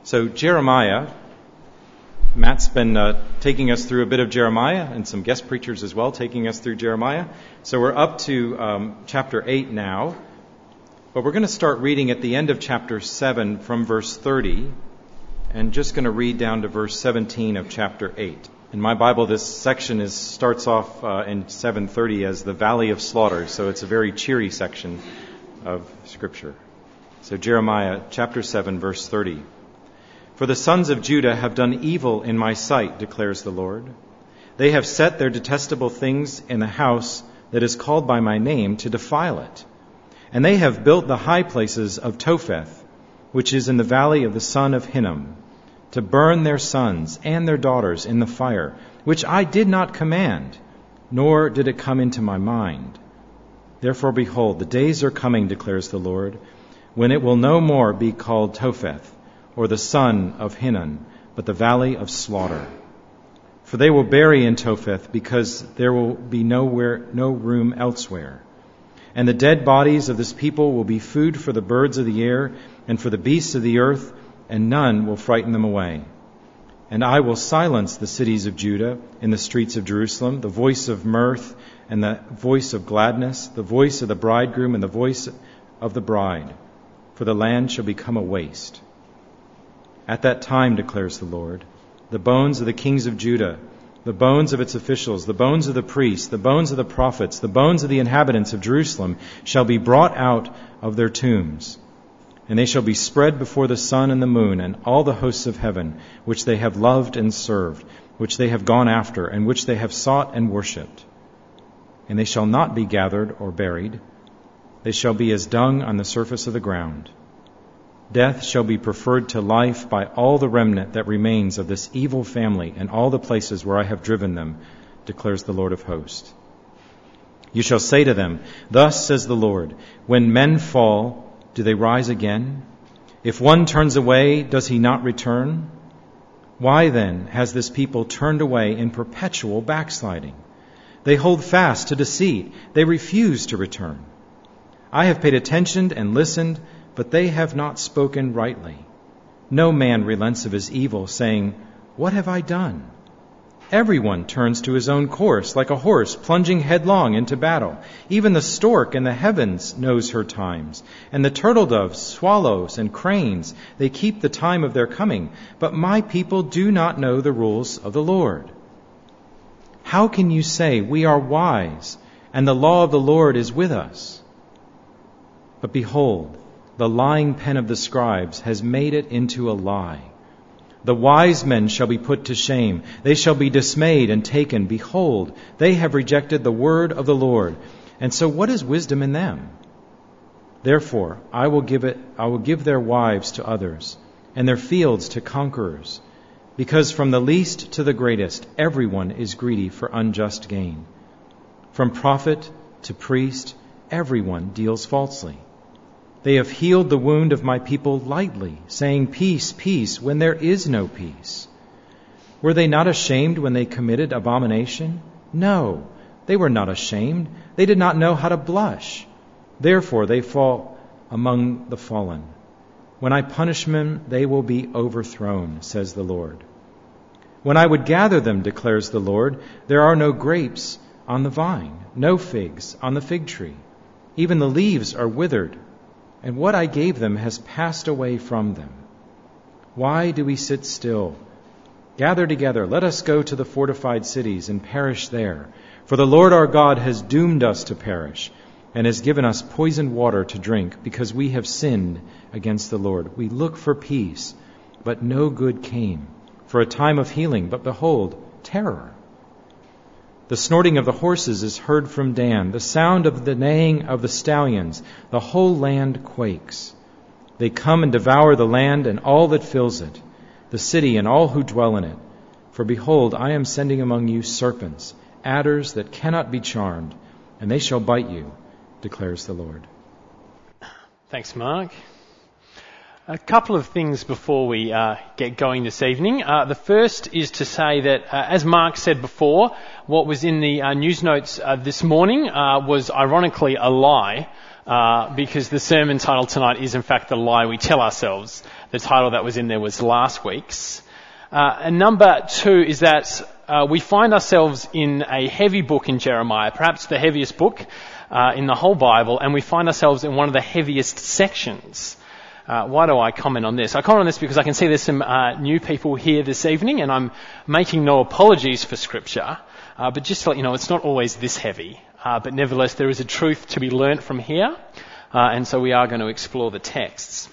So Jeremiah, Matt's been taking us through a bit of Jeremiah, and some guest preachers as well taking us through Jeremiah. So we're up to chapter 8 now, but we're going to start reading at the end of chapter 7 from verse 30, and just going to read down to verse 17 of chapter 8. In my Bible, this section starts off in 7:30 as the Valley of Slaughter, so it's a very cheery section of Scripture. So Jeremiah chapter 7, verse 30. For the sons of Judah have done evil in my sight, declares the Lord. They have set their detestable things in the house that is called by my name to defile it. And they have built the high places of Topheth, which is in the valley of the son of Hinnom, to burn their sons and their daughters in the fire, which I did not command, nor did it come into my mind. Therefore, behold, the days are coming, declares the Lord, when it will no more be called Topheth, or the son of Hinnom, but the valley of slaughter. For they will bury in Topheth, because there will be no room elsewhere. And the dead bodies of this people will be food for the birds of the air and for the beasts of the earth, and none will frighten them away. And I will silence the cities of Judah in the streets of Jerusalem, the voice of mirth and the voice of gladness, the voice of the bridegroom and the voice of the bride, for the land shall become a waste. At that time, declares the Lord, the bones of the kings of Judah, the bones of its officials, the bones of the priests, the bones of the prophets, the bones of the inhabitants of Jerusalem shall be brought out of their tombs. And they shall be spread before the sun and the moon and all the hosts of heaven, which they have loved and served, which they have gone after, and which they have sought and worshipped. And they shall not be gathered or buried. They shall be as dung on the surface of the ground. Death shall be preferred to life by all the remnant that remains of this evil family and all the places where I have driven them, declares the Lord of hosts. You shall say to them, thus says the Lord, when men fall, do they rise again? If one turns away, does he not return? Why then has this people turned away in perpetual backsliding? They hold fast to deceit. They refuse to return. I have paid attention and listened, but they have not spoken rightly. No man relents of his evil, saying, what have I done? Everyone turns to his own course, like a horse plunging headlong into battle. Even the stork in the heavens knows her times, and the turtle doves, swallows, and cranes, they keep the time of their coming. But my people do not know the rules of the Lord. How can you say, we are wise, and the law of the Lord is with us? But behold, the lying pen of the scribes has made it into a lie. The wise men shall be put to shame. They shall be dismayed and taken. Behold, they have rejected the word of the Lord. And so what is wisdom in them? Therefore, I will give their wives to others, and their fields to conquerors. Because from the least to the greatest, everyone is greedy for unjust gain. From prophet to priest, everyone deals falsely. They have healed the wound of my people lightly, saying, peace, peace, when there is no peace. Were they not ashamed when they committed abomination? No, they were not ashamed. They did not know how to blush. Therefore they fall among the fallen. When I punish them, they will be overthrown, says the Lord. When I would gather them, declares the Lord, there are no grapes on the vine, no figs on the fig tree. Even the leaves are withered, and what I gave them has passed away from them. Why do we sit still? Gather together, let us go to the fortified cities and perish there. For the Lord our God has doomed us to perish, and has given us poisoned water to drink, because we have sinned against the Lord. We looked for peace, but no good came, for a time of healing, but behold, terror. The snorting of the horses is heard from Dan, the sound of the neighing of the stallions. The whole land quakes. They come and devour the land and all that fills it, the city and all who dwell in it. For behold, I am sending among you serpents, adders that cannot be charmed, and they shall bite you, declares the Lord. Thanks, Mark. A couple of things before we get going this evening. The first is to say that, as Mark said before, what was in the news notes this morning was ironically a lie. because the sermon title tonight is in fact The Lie We Tell Ourselves. The title that was in there was last week's. And number 2 is that we find ourselves in a heavy book in Jeremiah, perhaps the heaviest book in the whole Bible, and we find ourselves in one of the heaviest sections. Why do I comment on this? I comment on this because I can see there's some new people here this evening, and I'm making no apologies for Scripture, but just to let you know, it's not always this heavy. But nevertheless, there is a truth to be learnt from here, and so we are going to explore the texts.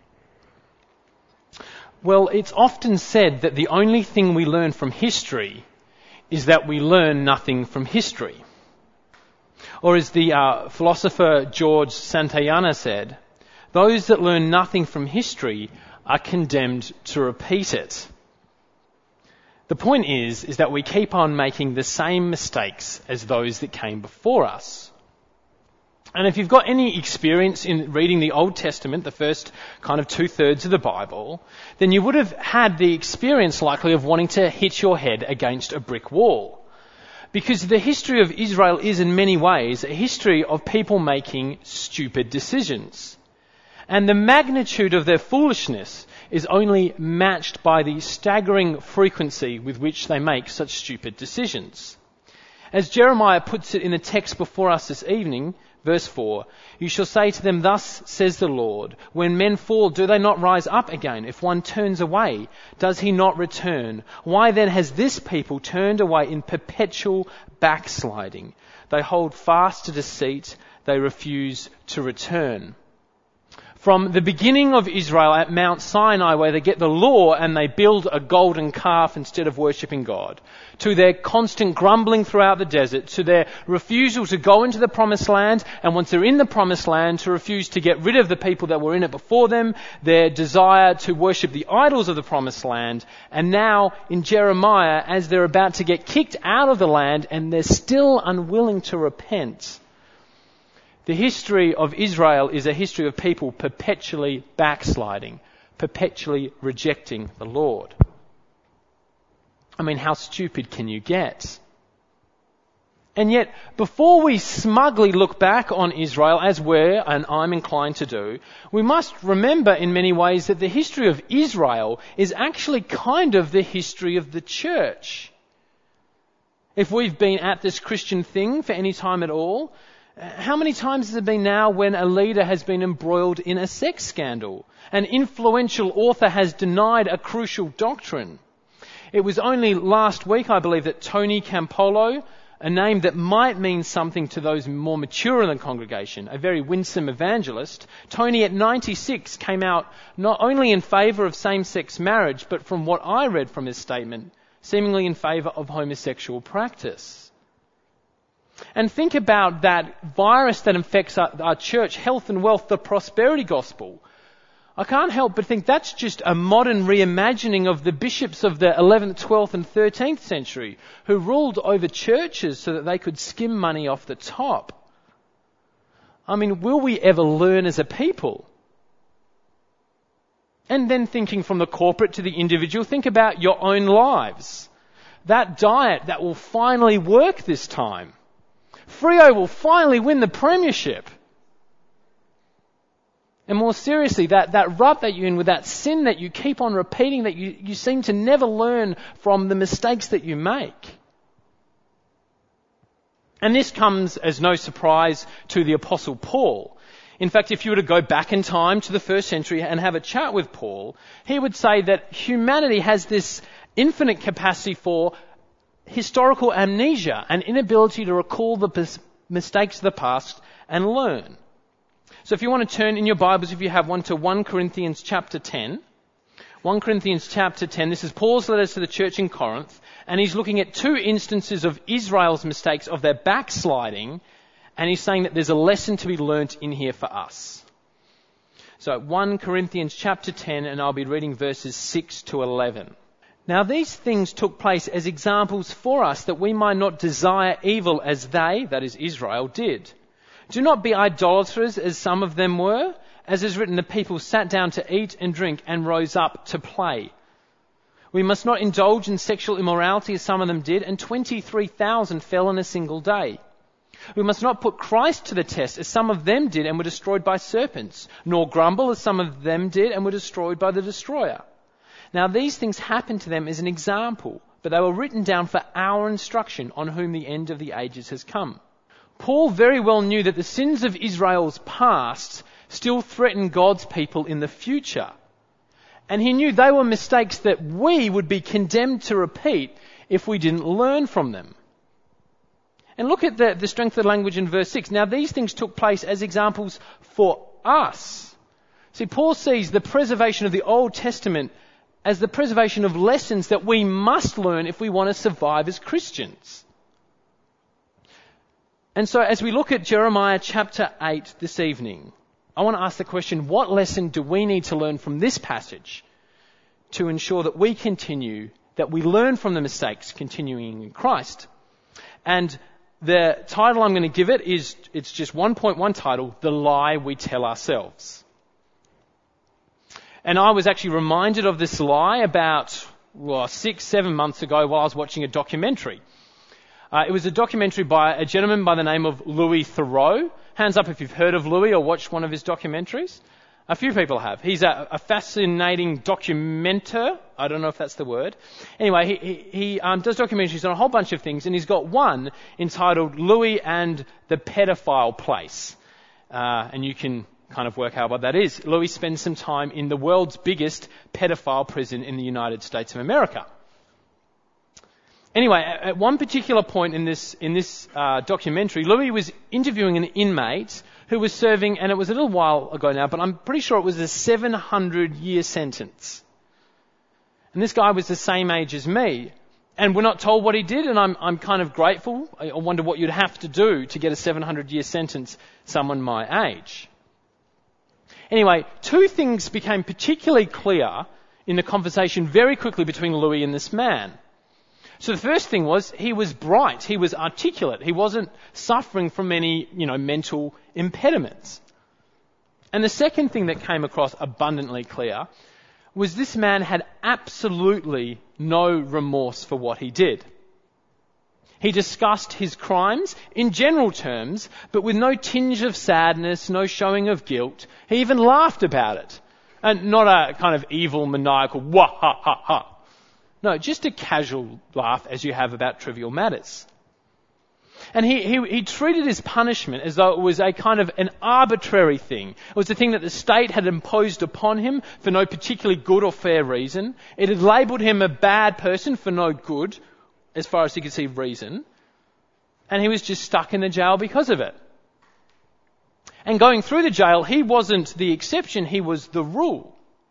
Well, it's often said that the only thing we learn from history is that we learn nothing from history. Or as the philosopher George Santayana said, those that learn nothing from history are condemned to repeat it. The point is that we keep on making the same mistakes as those that came before us. And if you've got any experience in reading the Old Testament, the first kind of 2/3 of the Bible, then you would have had the experience likely of wanting to hit your head against a brick wall. Because the history of Israel is in many ways a history of people making stupid decisions. And the magnitude of their foolishness is only matched by the staggering frequency with which they make such stupid decisions. As Jeremiah puts it in the text before us this evening, verse 4, "You shall say to them, thus says the Lord, when men fall, do they not rise up again? If one turns away, does he not return? Why then has this people turned away in perpetual backsliding? They hold fast to deceit, they refuse to return." From the beginning of Israel at Mount Sinai, where they get the law and they build a golden calf instead of worshipping God, to their constant grumbling throughout the desert, to their refusal to go into the promised land, and once they're in the promised land, to refuse to get rid of the people that were in it before them, their desire to worship the idols of the promised land, and now in Jeremiah, as they're about to get kicked out of the land and they're still unwilling to repent. The history of Israel is a history of people perpetually backsliding, perpetually rejecting the Lord. I mean, how stupid can you get? And yet, before we smugly look back on Israel, as we're, and I'm inclined to do, we must remember in many ways that the history of Israel is actually kind of the history of the church. If we've been at this Christian thing for any time at all, how many times has it been now when a leader has been embroiled in a sex scandal? An influential author has denied a crucial doctrine. It was only last week, I believe, that Tony Campolo, a name that might mean something to those more mature in the congregation, a very winsome evangelist, Tony at 96 came out not only in favour of same-sex marriage, but from what I read from his statement, seemingly in favour of homosexual practice. And think about that virus that infects our church, health and wealth, the prosperity gospel. I can't help but think that's just a modern reimagining of the bishops of the 11th, 12th and 13th century who ruled over churches so that they could skim money off the top. I mean, will we ever learn as a people? And then thinking from the corporate to the individual, think about your own lives. That diet that will finally work this time. Freo will finally win the premiership. And more seriously, that rut that you're in with that sin that you keep on repeating, that you seem to never learn from the mistakes that you make. And this comes as no surprise to the Apostle Paul. In fact, if you were to go back in time to the first century and have a chat with Paul, he would say that humanity has this infinite capacity for historical amnesia, an inability to recall the mistakes of the past and learn. So if you want to turn in your Bibles, if you have one, to 1 Corinthians chapter 10. 1 Corinthians chapter 10, this is Paul's letters to the church in Corinth, and he's looking at 2 instances of Israel's mistakes, of their backsliding, and he's saying that there's a lesson to be learnt in here for us. So 1 Corinthians chapter 10, and I'll be reading verses 6 to 11. Now these things took place as examples for us, that we might not desire evil as they, that is Israel, did. Do not be idolaters as some of them were. As is written, the people sat down to eat and drink and rose up to play. We must not indulge in sexual immorality as some of them did, and 23,000 fell in a single day. We must not put Christ to the test, as some of them did and were destroyed by serpents, nor grumble, as some of them did and were destroyed by the destroyer. Now these things happened to them as an example, but they were written down for our instruction, on whom the end of the ages has come. Paul very well knew that the sins of Israel's past still threaten God's people in the future. And he knew they were mistakes that we would be condemned to repeat if we didn't learn from them. And look at the strength of the language in verse 6. Now these things took place as examples for us. See, Paul sees the preservation of the Old Testament as the preservation of lessons that we must learn if we want to survive as Christians. And so as we look at Jeremiah chapter 8 this evening, I want to ask the question, what lesson do we need to learn from this passage to ensure that we continue, that we learn from the mistakes continuing in Christ? And the title I'm going to give it is, it's just 1.1 title, The Lie We Tell Ourselves. And I was actually reminded of this lie about 6-7 months ago while I was watching a documentary. It was a documentary by a gentleman by the name of Louis Theroux. Hands up if you've heard of Louis or watched one of his documentaries. A few people have. He's a fascinating documenter. I don't know if that's the word. Anyway, he does documentaries on a whole bunch of things, and he's got one entitled Louis and the Pedophile Place. And you can kind of work out what that is. Louis spends some time in the world's biggest pedophile prison in the United States of America. Anyway, at one particular point in this documentary, Louis was interviewing an inmate who was serving, and it was a little while ago now, but I'm pretty sure it was a 700-year sentence. And this guy was the same age as me. And we're not told what he did, and I'm kind of grateful. I wonder what you'd have to do to get a 700-year sentence, someone my age. Anyway, two things became particularly clear in the conversation very quickly between Louis and this man. So the first thing was, he was bright, he was articulate, he wasn't suffering from any, mental impediments. And the second thing that came across abundantly clear was this man had absolutely no remorse for what he did. He discussed his crimes in general terms, but with no tinge of sadness, no showing of guilt. He even laughed about it. And not a kind of evil, maniacal, wah ha ha ha. No, just a casual laugh as you have about trivial matters. And he treated his punishment as though it was a kind of an arbitrary thing. It was a thing that the state had imposed upon him for no particularly good or fair reason. It had labelled him a bad person for no good, as far as he could see reason. And he was just stuck in the jail because of it. And going through the jail, he wasn't the exception, he was the rule.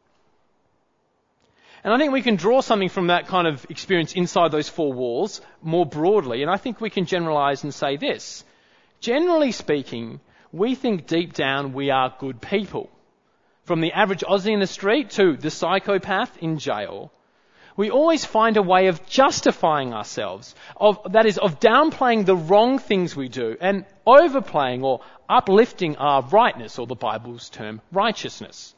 And I think we can draw something from that kind of experience inside those four walls more broadly. And I think we can generalise and say this. Generally speaking, we think deep down we are good people. From the average Aussie in the street to the psychopath in jail, we always find a way of justifying ourselves, of downplaying the wrong things we do and overplaying or uplifting our rightness, or the Bible's term, righteousness.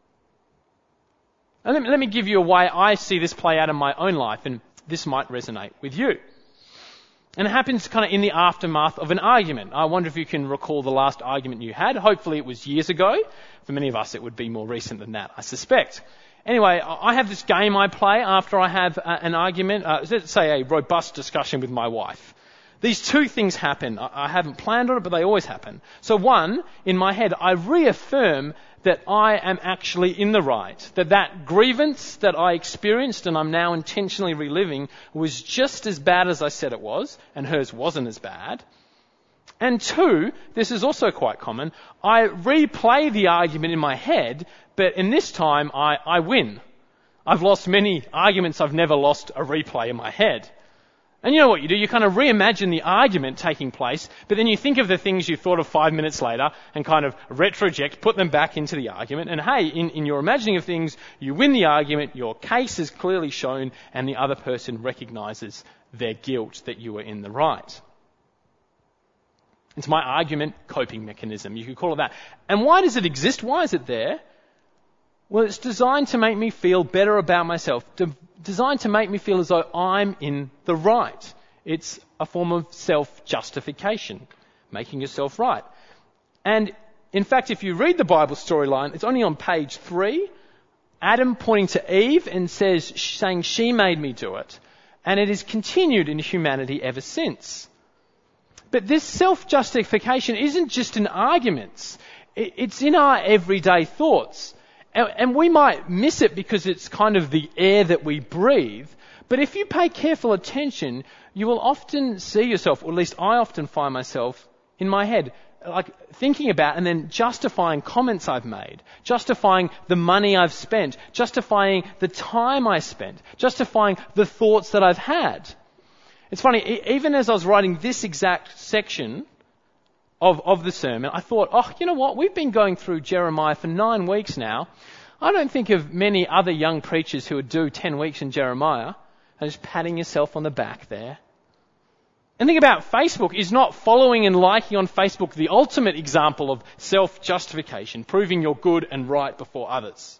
And let me give you a way I see this play out in my own life, and this might resonate with you. And it happens kind of in the aftermath of an argument. I wonder if you can recall the last argument you had. Hopefully it was years ago. For many of us it would be more recent than that, I suspect. Anyway, I have this game I play after I have an argument, let's say a robust discussion with my wife. These two things happen. I haven't planned on it, but they always happen. So one, in my head, I reaffirm that I am actually in the right, that grievance that I experienced and I'm now intentionally reliving was just as bad as I said it was, and hers wasn't as bad. And two, this is also quite common, I replay the argument in my head, but in this time I win. I've lost many arguments, I've never lost a replay in my head. And you know what you do? You kind of reimagine the argument taking place, but then you think of the things you thought of 5 minutes later and kind of retroject, put them back into the argument. And hey, in your imagining of things, you win the argument, your case is clearly shown, and the other person recognises their guilt, that you were in the right. It's my argument coping mechanism. You could call it that. And why does it exist? Why is it there? Well, it's designed to make me feel better about myself, designed to make me feel as though I'm in the right. It's a form of self-justification. making yourself right. And in fact, if you read the Bible storyline, it's only on page 3, Adam pointing to Eve and saying she made me do it. And it has continued in humanity ever since. But this self-justification isn't just in arguments. It's in our everyday thoughts. And we might miss it because it's kind of the air that we breathe. But if you pay careful attention, you will often see yourself, or at least I often find myself in my head, like thinking about and then justifying comments I've made, justifying the money I've spent, justifying the time I spent, justifying the thoughts that I've had. It's funny, even as I was writing this exact section of the sermon, I thought, you know what? We've been going through Jeremiah for 9 weeks now. I don't think of many other young preachers who would do 10 weeks in Jeremiah. And just patting yourself on the back there. And think about Facebook. Is not following and liking on Facebook the ultimate example of self-justification, proving you're good and right before others?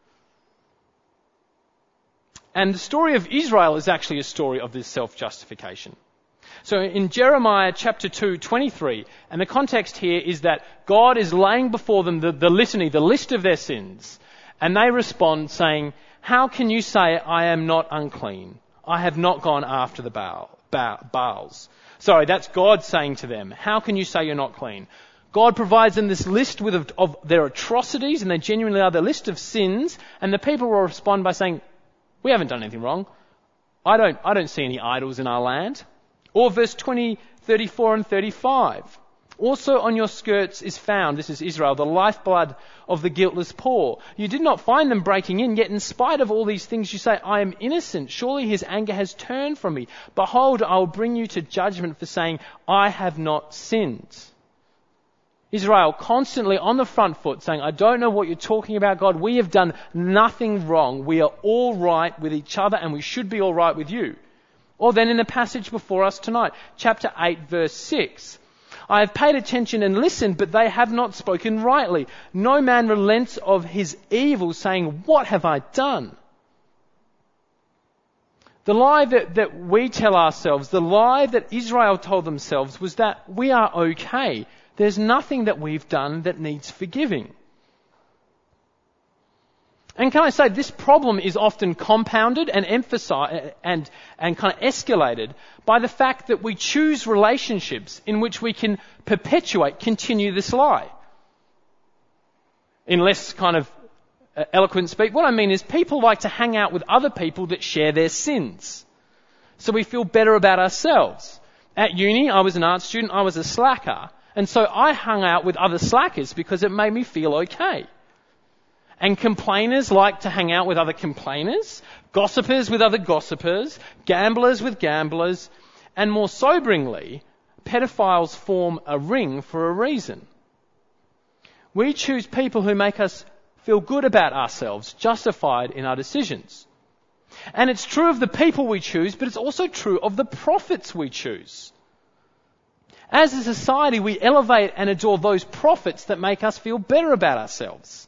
And the story of Israel is actually a story of this self-justification. So in Jeremiah chapter 2:23, and the context here is that God is laying before them the litany, the list of their sins, and they respond saying, "How can you say I am not unclean? I have not gone after the Baals." Sorry, that's God saying to them, how can you say you're not clean? God provides them this list of their atrocities, and they genuinely are the list of sins, and the people will respond by saying, we haven't done anything wrong. I don't see any idols in our land. Or verse 20, 34 and 35. Also on your skirts is found, this is Israel, the lifeblood of the guiltless poor. You did not find them breaking in, yet in spite of all these things you say, I am innocent. Surely his anger has turned from me. Behold, I will bring you to judgment for saying, I have not sinned. Israel constantly on the front foot saying, I don't know what you're talking about, God. We have done nothing wrong. We are all right with each other and we should be all right with you. Or then in the passage before us tonight, chapter 8, verse 6. I have paid attention and listened, but they have not spoken rightly. No man relents of his evil, saying, what have I done? The lie that we tell ourselves, the lie that Israel told themselves was that we are okay. There's nothing that we've done that needs forgiving. And can I say, this problem is often compounded and emphasized and kind of escalated by the fact that we choose relationships in which we can continue this lie. In less kind of eloquent speak, what I mean is people like to hang out with other people that share their sins. So we feel better about ourselves. At uni, I was an art student, I was a slacker. And so I hung out with other slackers because it made me feel okay. And complainers like to hang out with other complainers, gossipers with other gossipers, gamblers with gamblers, and more soberingly, pedophiles form a ring for a reason. We choose people who make us feel good about ourselves, justified in our decisions. And it's true of the people we choose, but it's also true of the prophets we choose. As a society, we elevate and adore those prophets that make us feel better about ourselves.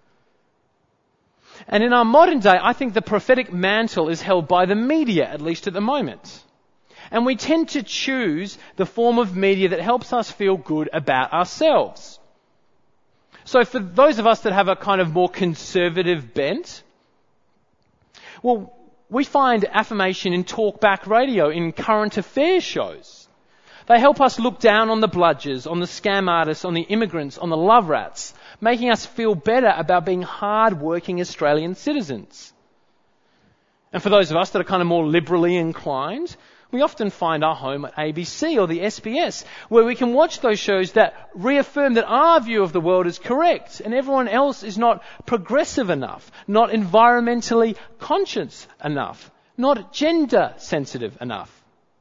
And in our modern day, I think the prophetic mantle is held by the media, at least at the moment. And we tend to choose the form of media that helps us feel good about ourselves. So for those of us that have a kind of more conservative bent, well, we find affirmation in talkback radio, in current affairs shows. They help us look down on the bludgers, on the scam artists, on the immigrants, on the love rats, making us feel better about being hard-working Australian citizens. And for those of us that are kind of more liberally inclined, we often find our home at ABC or the SBS, where we can watch those shows that reaffirm that our view of the world is correct and everyone else is not progressive enough, not environmentally conscious enough, not gender sensitive enough.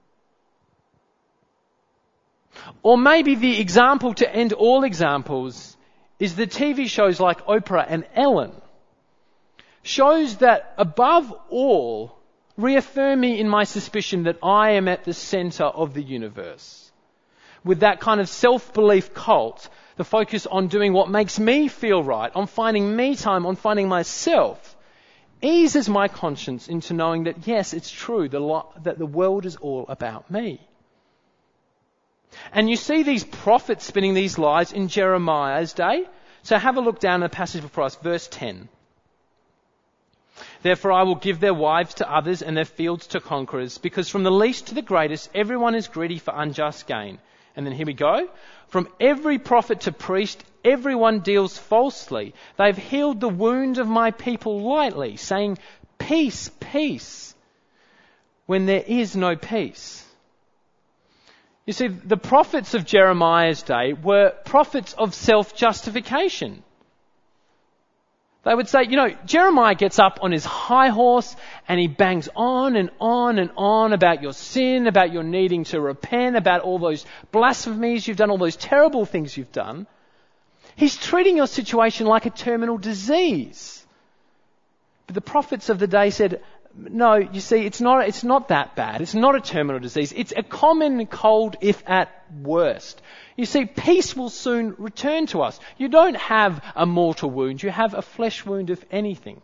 Or maybe the example to end all examples is the TV shows like Oprah and Ellen. Shows that above all reaffirm me in my suspicion that I am at the center of the universe. With that kind of self-belief cult, the focus on doing what makes me feel right, on finding me time, on finding myself, eases my conscience into knowing that yes, it's true, that the world is all about me. And you see these prophets spinning these lies in Jeremiah's day. So have a look down at the passage before us, verse 10. Therefore I will give their wives to others and their fields to conquerors, because from the least to the greatest everyone is greedy for unjust gain. And then here we go. From every prophet to priest, everyone deals falsely. They've healed the wound of my people lightly, saying, peace, peace, when there is no peace. You see, the prophets of Jeremiah's day were prophets of self-justification. They would say, Jeremiah gets up on his high horse and he bangs on and on and on about your sin, about your needing to repent, about all those blasphemies you've done, all those terrible things you've done. He's treating your situation like a terminal disease. But the prophets of the day said, no, you see, it's not that bad. It's not a terminal disease. It's a common cold, if at worst. You see, peace will soon return to us. You don't have a mortal wound. You have a flesh wound, if anything.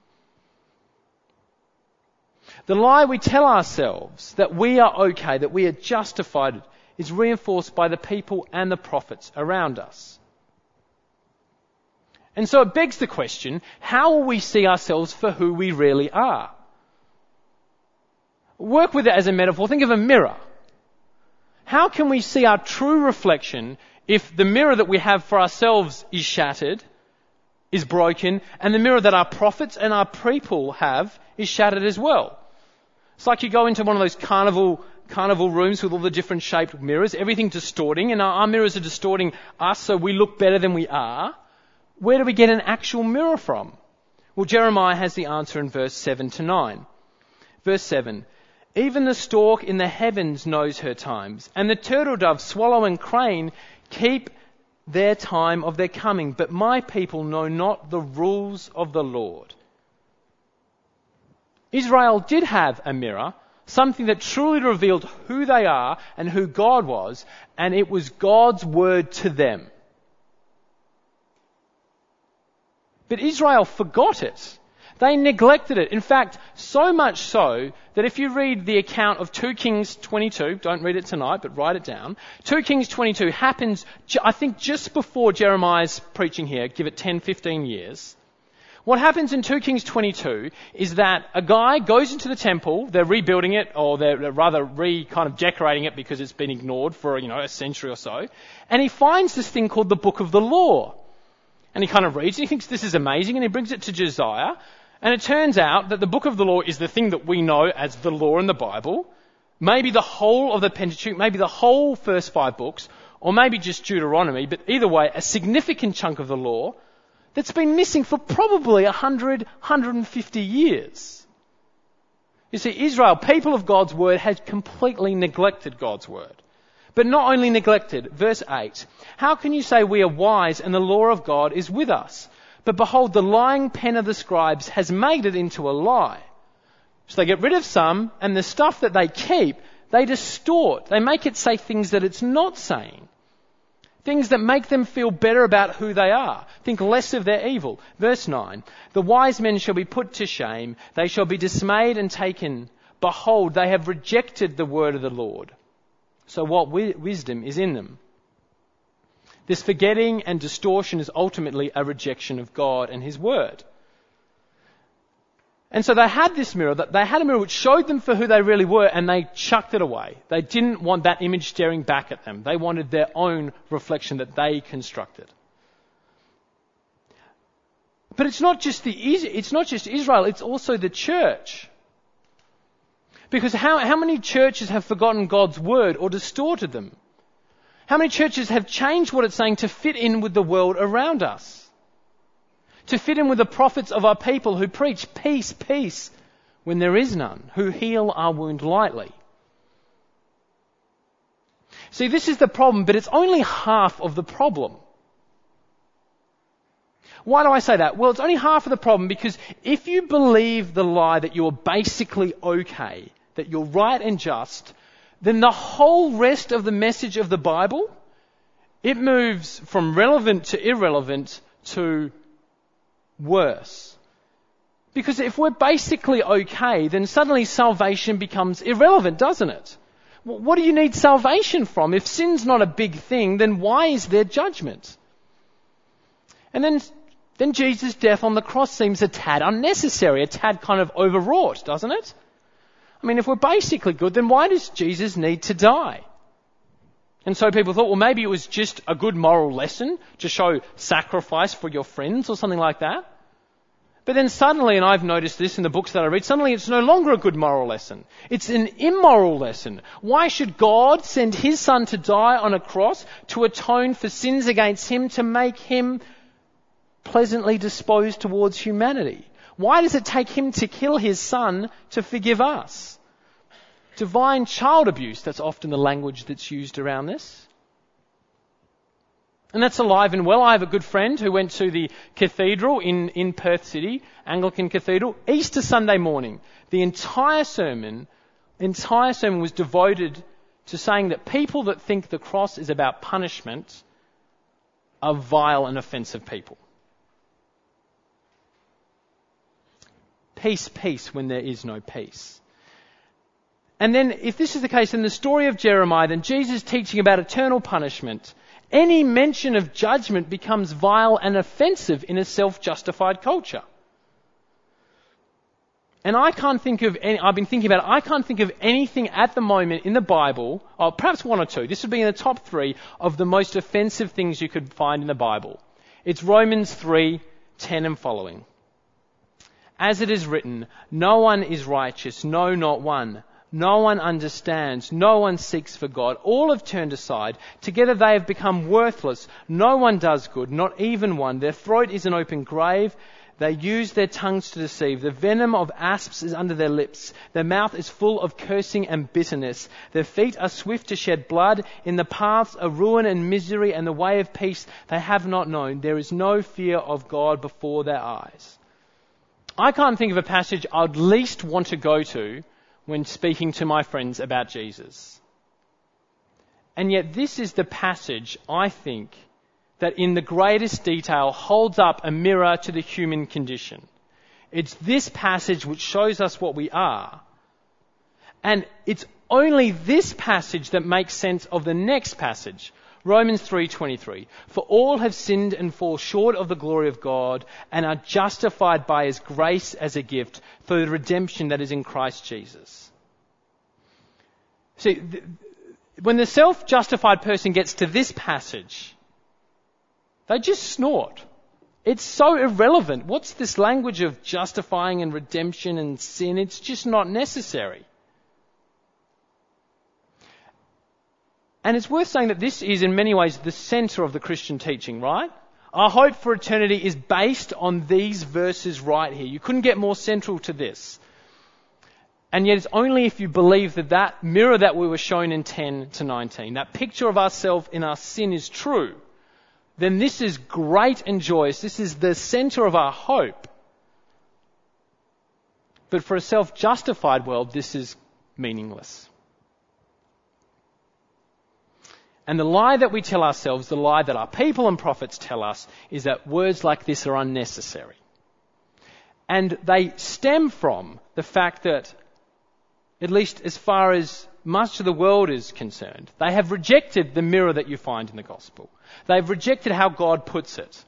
The lie we tell ourselves that we are okay, that we are justified, is reinforced by the people and the prophets around us. And so it begs the question, how will we see ourselves for who we really are? Work with it as a metaphor. Think of a mirror. How can we see our true reflection if the mirror that we have for ourselves is shattered, is broken, and the mirror that our prophets and our people have is shattered as well? It's like you go into one of those carnival rooms with all the different shaped mirrors, everything distorting, and our mirrors are distorting us so we look better than we are. Where do we get an actual mirror from? Well, Jeremiah has the answer in verse 7 to 9. Verse 7. Even the stork in the heavens knows her times, and the turtle dove, swallow and crane keep their time of their coming, but my people know not the rules of the Lord. Israel did have a mirror, something that truly revealed who they are and who God was, and it was God's word to them. But Israel forgot it. They neglected it. In fact, so much so that if you read the account of 2 Kings 22, don't read it tonight, but write it down. 2 Kings 22 happens, I think, just before Jeremiah's preaching here. Give it 10, 15 years. What happens in 2 Kings 22 is that a guy goes into the temple, they're rebuilding it, or they're rather kind of decorating it because it's been ignored for, a century or so, and he finds this thing called the Book of the Law. And he kind of reads, and he thinks this is amazing, and he brings it to Josiah. And it turns out that the Book of the Law is the thing that we know as the law in the Bible. Maybe the whole of the Pentateuch, maybe the whole first 5 books, or maybe just Deuteronomy, but either way, a significant chunk of the law that's been missing for probably 100, 150 years. You see, Israel, people of God's word, had completely neglected God's word. But not only neglected, verse 8, how can you say we are wise and the law of God is with us? But behold, the lying pen of the scribes has made it into a lie. So they get rid of some, and the stuff that they keep, they distort. They make it say things that it's not saying. Things that make them feel better about who they are. Think less of their evil. Verse 9, the wise men shall be put to shame. They shall be dismayed and taken. Behold, they have rejected the word of the Lord. So what wisdom is in them? This forgetting and distortion is ultimately a rejection of God and His word. And so they had this mirror, they had a mirror which showed them for who they really were, and they chucked it away. They didn't want that image staring back at them. They wanted their own reflection that they constructed. But it's not just Israel, it's also the church. Because how many churches have forgotten God's word or distorted them? How many churches have changed what it's saying to fit in with the world around us? To fit in with the prophets of our people who preach peace, peace, when there is none, who heal our wound lightly. See, this is the problem, but it's only half of the problem. Why do I say that? Well, it's only half of the problem because if you believe the lie that you're basically okay, that you're right and just, then the whole rest of the message of the Bible, it moves from relevant to irrelevant to worse. Because if we're basically okay, then suddenly salvation becomes irrelevant, doesn't it? What do you need salvation from? If sin's not a big thing, then why is there judgment? And then Jesus' death on the cross seems a tad unnecessary, a tad kind of overwrought, doesn't it? I mean, if we're basically good, then why does Jesus need to die? And so people thought, well, maybe it was just a good moral lesson to show sacrifice for your friends or something like that. But then suddenly, and I've noticed this in the books that I read, suddenly it's no longer a good moral lesson. It's an immoral lesson. Why should God send his son to die on a cross to atone for sins against him, to make him pleasantly disposed towards humanity? Why does it take him to kill his son to forgive us? Divine child abuse, that's often the language that's used around this. And that's alive and well. I have a good friend who went to the cathedral in Perth City, Anglican Cathedral, Easter Sunday morning. The entire sermon was devoted to saying that people that think the cross is about punishment are vile and offensive people. Peace, peace, when there is no peace. And then, if this is the case, in the story of Jeremiah, then Jesus teaching about eternal punishment, any mention of judgment becomes vile and offensive in a self-justified culture. And I can't think of anything at the moment in the Bible, or perhaps one or two, this would be in the top 3 of the most offensive things you could find in the Bible. It's Romans 3:10 and following. As it is written, no one is righteous, no, not one. No one understands, no one seeks for God. All have turned aside. Together they have become worthless. No one does good, not even one. Their throat is an open grave. They use their tongues to deceive. The venom of asps is under their lips. Their mouth is full of cursing and bitterness. Their feet are swift to shed blood. In the paths are ruin and misery, and the way of peace they have not known. There is no fear of God before their eyes. I can't think of a passage I'd least want to go to when speaking to my friends about Jesus. And yet this is the passage, I think, that in the greatest detail holds up a mirror to the human condition. It's this passage which shows us what we are. And it's only this passage that makes sense of the next passage, Romans 3:23. For all have sinned and fall short of the glory of God and are justified by his grace as a gift for the redemption that is in Christ Jesus. See, when the self-justified person gets to this passage, they just snort. It's so irrelevant. What's this language of justifying and redemption and sin? It's just not necessary. And it's worth saying that this is in many ways the centre of the Christian teaching, right? Our hope for eternity is based on these verses right here. You couldn't get more central to this. And yet it's only if you believe that mirror that we were shown in 10 to 19, that picture of ourselves in our sin is true, then this is great and joyous. This is the centre of our hope. But for a self-justified world, this is meaningless. And the lie that we tell ourselves, the lie that our people and prophets tell us, is that words like this are unnecessary. And they stem from the fact that, at least as far as much of the world is concerned, they have rejected the mirror that you find in the gospel. They've rejected how God puts it.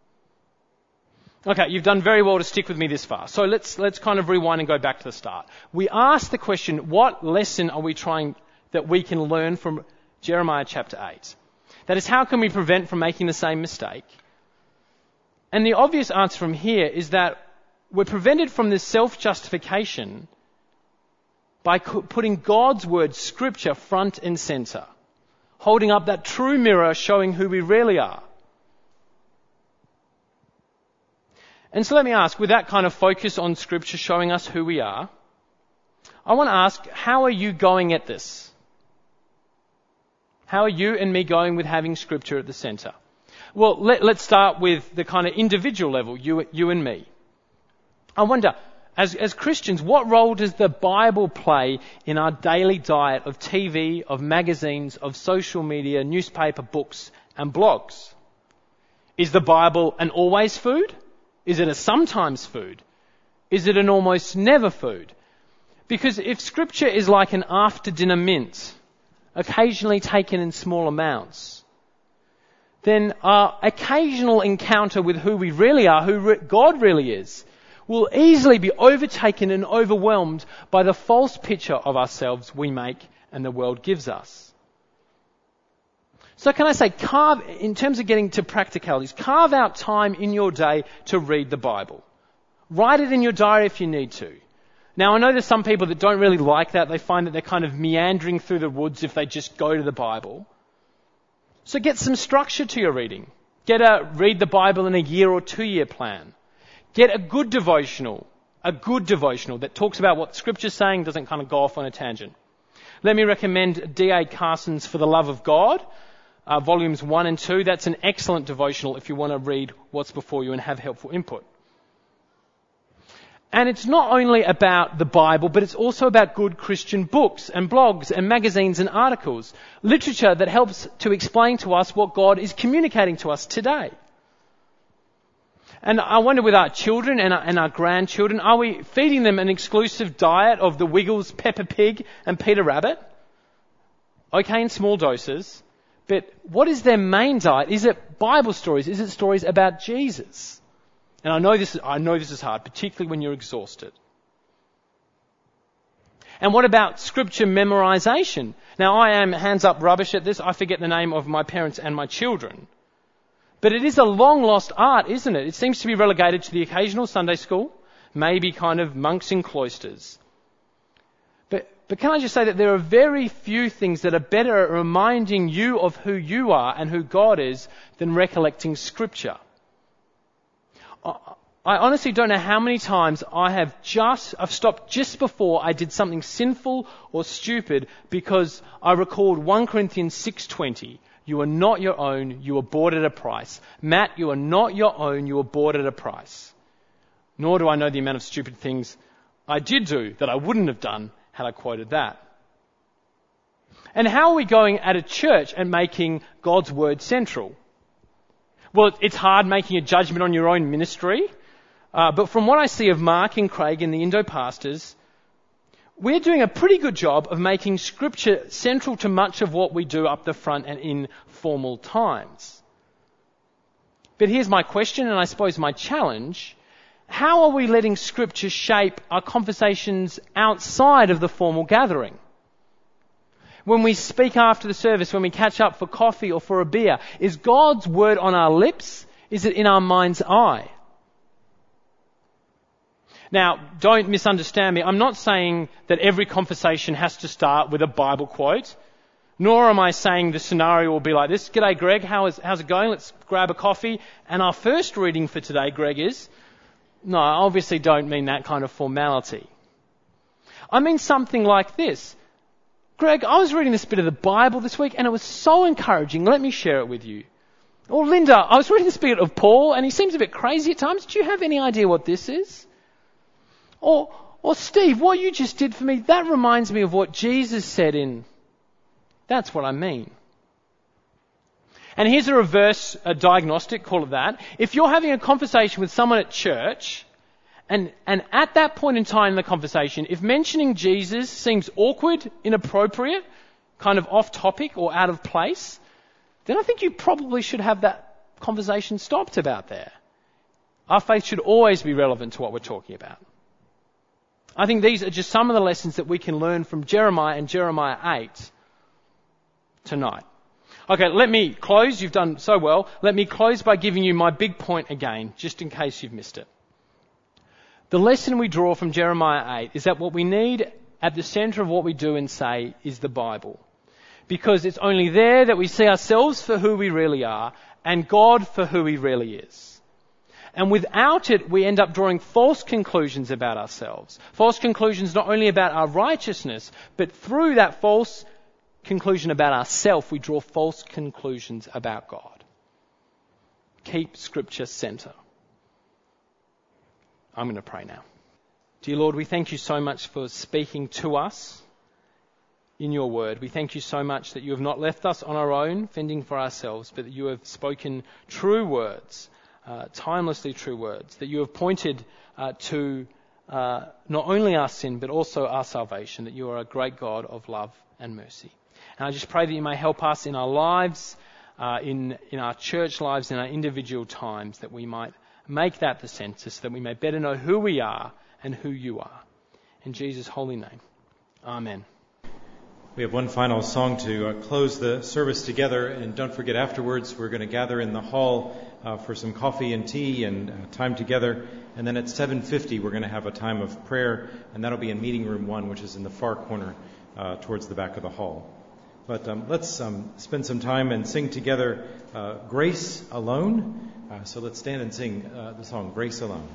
Okay, you've done very well to stick with me this far. So let's kind of rewind and go back to the start. We asked the question, what lesson are we trying that we can learn from Jeremiah chapter 8? That is, how can we prevent from making the same mistake? And the obvious answer from here is that we're prevented from this self-justification by putting God's word, Scripture, front and centre. Holding up that true mirror showing who we really are. And so let me ask, with that kind of focus on Scripture showing us who we are, I want to ask, how are you going at this? How are you and me going with having Scripture at the centre? Well, let's start with the kind of individual level, you and me. I wonder, as Christians, what role does the Bible play in our daily diet of TV, of magazines, of social media, newspaper, books and blogs? Is the Bible an always food? Is it a sometimes food? Is it an almost never food? Because if Scripture is like an after-dinner mint, occasionally taken in small amounts, then our occasional encounter with who we really are, God really is, will easily be overtaken and overwhelmed by the false picture of ourselves we make and the world gives us. So can I say, in terms of getting to practicalities, carve out time in your day to read the Bible. Write it in your diary if you need to. Now, I know there's some people that don't really like that. They find that they're kind of meandering through the woods if they just go to the Bible. So get some structure to your reading. Read the Bible in a year or 2 year plan. Get a good devotional that talks about what Scripture's saying, doesn't kind of go off on a tangent. Let me recommend D.A. Carson's For the Love of God, volumes 1 and 2. That's an excellent devotional if you want to read what's before you and have helpful input. And it's not only about the Bible, but it's also about good Christian books and blogs and magazines and articles. Literature that helps to explain to us what God is communicating to us today. And I wonder with our children and our grandchildren, are we feeding them an exclusive diet of the Wiggles, Peppa Pig and Peter Rabbit? Okay, in small doses. But what is their main diet? Is it Bible stories? Is it stories about Jesus? And I know this is hard, particularly when you're exhausted. And what about scripture memorization? Now, I am hands up rubbish at this. I forget the name of my parents and my children. But it is a long lost art, isn't it? It seems to be relegated to the occasional Sunday school, maybe kind of monks in cloisters. But can I just say that there are very few things that are better at reminding you of who you are and who God is than recollecting scripture. I honestly don't know how many times I've stopped just before I did something sinful or stupid because I recalled 1 Corinthians 6:20. You are not your own, you were bought at a price. Matt, you are not your own, you were bought at a price. Nor do I know the amount of stupid things I did do that I wouldn't have done had I quoted that. And how are we going at a church and making God's word central? Well, it's hard making a judgment on your own ministry, but from what I see of Mark and Craig and the Indo pastors, we're doing a pretty good job of making Scripture central to much of what we do up the front and in formal times. But here's my question, and I suppose my challenge. How are we letting Scripture shape our conversations outside of the formal gathering? When we speak after the service, when we catch up for coffee or for a beer, is God's word on our lips? Is it in our mind's eye? Now, don't misunderstand me. I'm not saying that every conversation has to start with a Bible quote, nor am I saying the scenario will be like this. G'day, Greg. How's it going? Let's grab a coffee. And our first reading for today, Greg, is... No, I obviously don't mean that kind of formality. I mean something like this. Greg, I was reading this bit of the Bible this week and it was so encouraging. Let me share it with you. Or Linda, I was reading this bit of Paul and he seems a bit crazy at times. Do you have any idea what this is? Or Steve, what you just did for me, that reminds me of what Jesus said in... That's what I mean. And here's a reverse diagnostic, call it that. If you're having a conversation with someone at church, and at that point in time in the conversation, if mentioning Jesus seems awkward, inappropriate, kind of off topic or out of place, then I think you probably should have that conversation stopped about there. Our faith should always be relevant to what we're talking about. I think these are just some of the lessons that we can learn from Jeremiah and Jeremiah 8 tonight. Okay, let me close. You've done so well. Let me close by giving you my big point again, just in case you've missed it. The lesson we draw from Jeremiah 8 is that what we need at the centre of what we do and say is the Bible. Because it's only there that we see ourselves for who we really are and God for who He really is. And without it, we end up drawing false conclusions about ourselves. False conclusions not only about our righteousness, but through that false conclusion about ourselves, we draw false conclusions about God. Keep Scripture centre. I'm going to pray now. Dear Lord, we thank you so much for speaking to us in your word. We thank you so much that you have not left us on our own, fending for ourselves, but that you have spoken true words, timelessly true words, that you have pointed to not only our sin, but also our salvation, that you are a great God of love and mercy. And I just pray that you may help us in our lives, in our church lives, in our individual times, that we might make that the census, that we may better know who we are and who you are. In Jesus' holy name, amen. We have one final song to close the service together, and don't forget afterwards we're going to gather in the hall for some coffee and tea and time together, and then at 7:50 we're going to have a time of prayer, and that'll be in meeting room 1, which is in the far corner towards the back of the hall. But let's spend some time and sing together Grace Alone. So let's stand and sing the song Grace Alone.